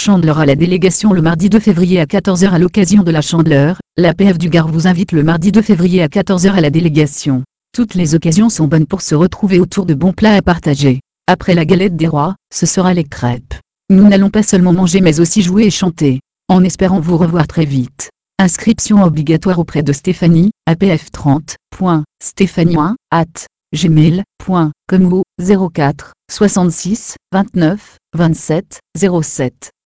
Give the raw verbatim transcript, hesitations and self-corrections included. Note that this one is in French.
Chandeleur à la délégation le mardi deux février à quatorze heures à l'occasion de la Chandeleur. L'A P F du Gard vous invite le mardi deux février à quatorze heures à la délégation. Toutes les occasions sont bonnes pour se retrouver autour de bons plats à partager. Après la galette des rois, ce sera les crêpes. Nous n'allons pas seulement manger mais aussi jouer et chanter, en espérant vous revoir très vite. Inscription obligatoire auprès de Stéphanie, A P F trente point stéphanie arobase gmail point com ou zéro quatre soixante-six vingt-neuf vingt-sept zéro sept.